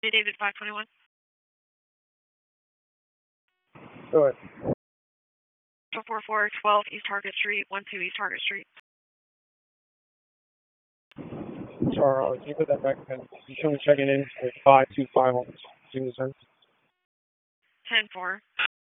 Hey, David, 521. Go ahead. 44412 East Target Street, 12 East Target Street. Sorry, can you put that back again? You show me checking in with 525 on 10-4.